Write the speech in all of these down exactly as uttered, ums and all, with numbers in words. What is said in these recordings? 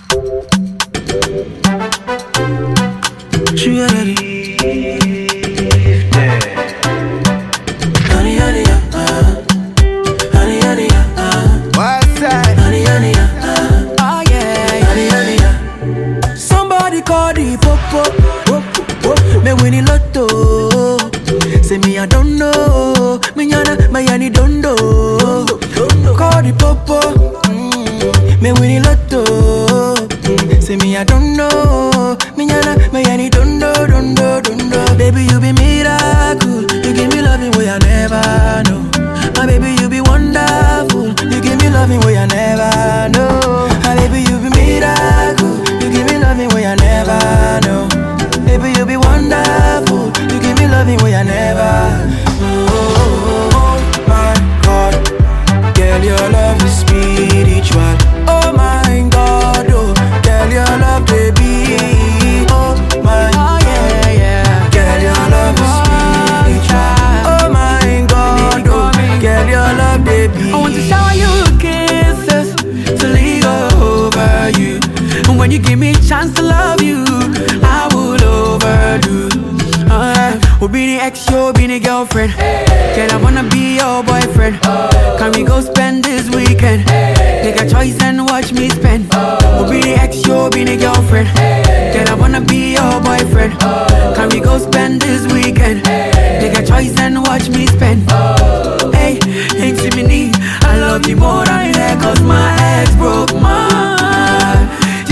Sugar daddy. Yeah. Honey, honey, uh, honey, honey, uh, What's that? honey, honey, uh, Oh yeah. honey, honey, uh. Somebody call the popo, me winnie lotto. Say me I don't know, me yana, me yani don't know. Call the popo, mm, me winnie lotto. Mm, say me I don't know, me yana, me yani don't know, don't know, don't know. Baby you be miracle, you give me loving way I never know. My baby you be wonderful, you give me loving way I never know. My baby you be miracle, you give me loving way I never know. Baby you be wonderful, you give me loving way I never. Oh, oh my God, girl your love is spiritual. Oh my God, oh girl your love baby. Oh my, Oh yeah, yeah. girl your love is spiritual. Oh my God, oh girl your love baby. I want to shower you with kisses to leave over you. And when you give me a chance to love you, I would overdo. Oh, yeah. We'll be the ex, you'll be the girlfriend. Girl, I wanna be your boyfriend. Can we go spend this weekend? Take a choice and watch me spend. We'll be the ex, you'll be the girlfriend. Girl, I wanna be your boyfriend. Can we go spend this weekend? Take a choice and watch me spend. Hey, ain't see me need. I love you more than that, cause my ex broke my heart.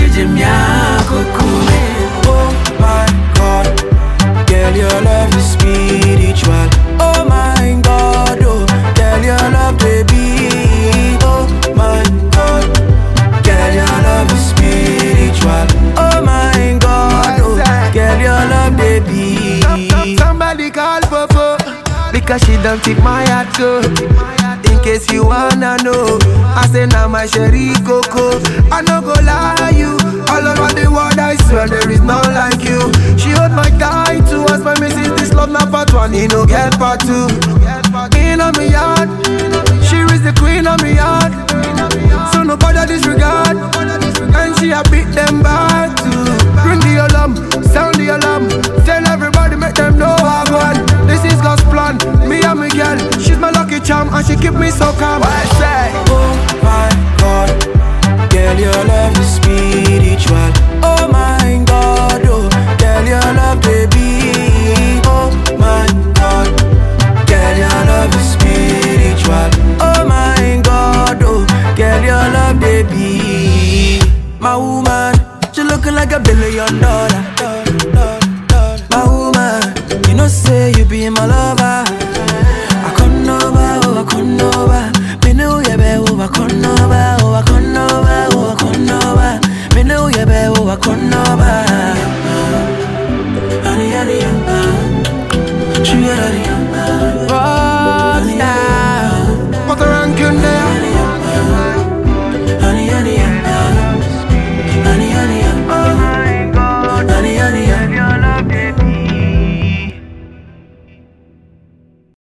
Oh my God, girl your love is spiritual. Oh my God, oh girl your love baby. Oh my God, girl your love is spiritual. Oh my God, oh girl your love baby. Somebody call Popo, because she don't take my heart go. In case you wanna know, I say now my sherry coco. I no go lie you, all over the world I swear there is none like you. She hold my tight to us, my missus, this love not part one, he no get part two. In on me yard, she is the queen of me yard. So nobody disregard, and she a beat them back too. Bring the alarm, sound the alarm, tell everybody make them know I won. This is God's plan, me and my girl, she's my lucky charm and she keep me so calm. I say, oh my God, girl your love is spiritual. Oh my God, oh girl your love baby. Oh my God, girl your love is spiritual. Oh my God, oh girl your love baby. My woman, she looking like a billion dollar. My woman, you know say you be my lover.